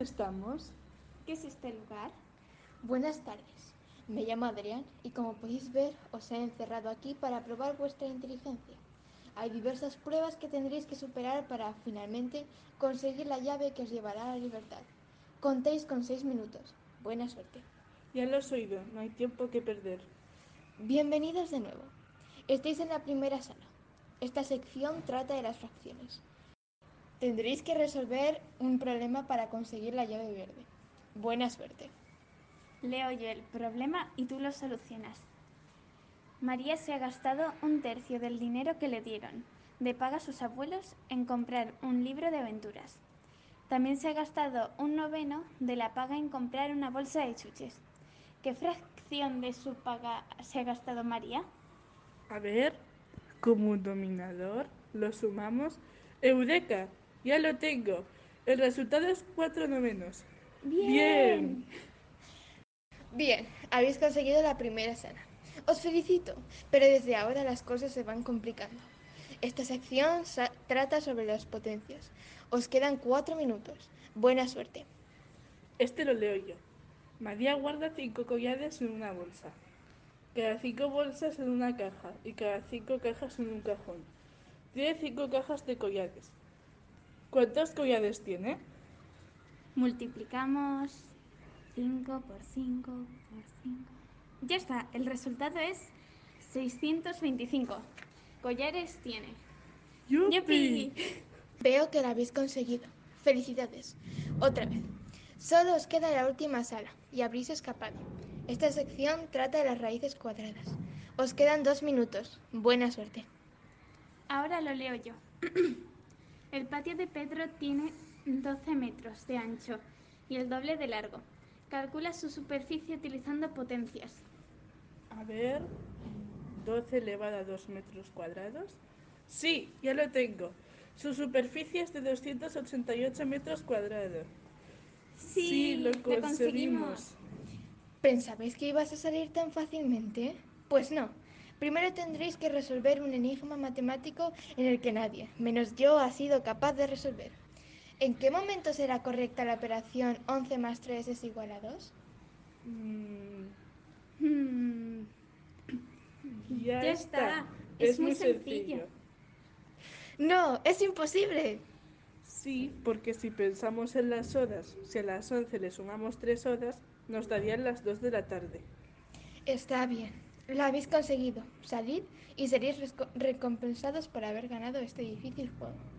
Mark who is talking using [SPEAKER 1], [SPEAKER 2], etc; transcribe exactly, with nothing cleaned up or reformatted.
[SPEAKER 1] Estamos.
[SPEAKER 2] ¿Qué es este lugar?
[SPEAKER 3] Buenas tardes, me llamo Adrián y como podéis ver os he encerrado aquí para probar vuestra inteligencia. Hay diversas pruebas que tendréis que superar para finalmente conseguir la llave que os llevará a la libertad. Contéis con seis minutos. Buena suerte.
[SPEAKER 1] Ya lo has oído, no hay tiempo que perder.
[SPEAKER 3] Bienvenidos de nuevo. Estáis en la primera sala. Esta sección trata de las fracciones. Tendréis que resolver un problema para conseguir la llave verde. Buena suerte.
[SPEAKER 2] Leo yo el problema y tú lo solucionas. María se ha gastado un tercio del dinero que le dieron de paga a sus abuelos en comprar un libro de aventuras. También se ha gastado un noveno de la paga en comprar una bolsa de chuches. ¿Qué fracción de su paga se ha gastado María?
[SPEAKER 1] A ver, como un dominador, lo sumamos. ¡Eureka! Ya lo tengo. El resultado es cuatro novenos. Bien.
[SPEAKER 2] ¡Bien!
[SPEAKER 3] Bien, habéis conseguido la primera sala. Os felicito, pero desde ahora las cosas se van complicando. Esta sección sa- trata sobre las potencias. Os quedan cuatro minutos. Buena suerte.
[SPEAKER 1] Este lo leo yo. María guarda cinco collares en una bolsa. Cada cinco bolsas en una caja y cada cinco cajas en un cajón. Tiene cinco cajas de collares. ¿Cuántos collares tiene?
[SPEAKER 2] Multiplicamos cinco por cinco por cinco. Ya está, el resultado es seiscientos veinticinco. Collares tiene.
[SPEAKER 1] ¡Yupi!
[SPEAKER 2] ¡Yupi!
[SPEAKER 3] Veo que la habéis conseguido. Felicidades. Otra vez. Solo os queda la última sala y habréis escapado. Esta sección trata de las raíces cuadradas. Os quedan dos minutos. Buena suerte.
[SPEAKER 2] Ahora lo leo yo. El patio de Pedro tiene doce metros de ancho y el doble de largo. Calcula su superficie utilizando potencias.
[SPEAKER 1] A ver, doce elevado a dos metros cuadrados. Sí, ya lo tengo. Su superficie es de doscientos ochenta y ocho metros cuadrados. Sí, lo
[SPEAKER 2] ¡Sí! ¡La conseguimos!
[SPEAKER 1] conseguimos.
[SPEAKER 3] ¿Pensabais que ibas a salir tan fácilmente? Pues no. Primero tendréis que resolver un enigma matemático en el que nadie, menos yo, ha sido capaz de resolver. ¿En qué momento será correcta la operación once más tres es igual a dos?
[SPEAKER 1] Mm,
[SPEAKER 2] Hmm,
[SPEAKER 1] ya
[SPEAKER 2] ya
[SPEAKER 1] está.
[SPEAKER 2] está. Es
[SPEAKER 1] Es
[SPEAKER 2] muy
[SPEAKER 1] muy
[SPEAKER 2] sencillo.
[SPEAKER 1] sencillo.
[SPEAKER 3] No, es imposible.
[SPEAKER 1] Sí, porque si pensamos en las horas, si a las once le sumamos tres horas, nos darían las dos de la tarde.
[SPEAKER 3] Está bien. La habéis conseguido. Salid y seréis resco- recompensados por haber ganado este difícil juego.